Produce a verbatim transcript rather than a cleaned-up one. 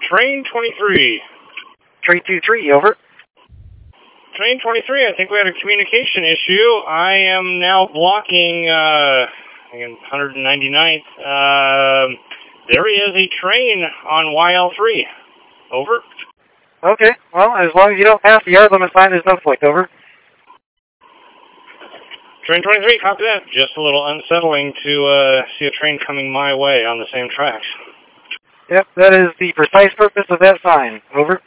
Train twenty-three. Train two three, over. Train twenty-three, I think we had a communication issue. I am now blocking uh, one ninety-ninth. Uh, there is a train on Y L three. Over. Okay, well, as long as you don't pass the yard limit sign, there's no conflict, over. Train twenty-three, copy that. Just a little unsettling to uh, see a train coming my way on the same tracks. Yep, that is the precise purpose of that sign. Over.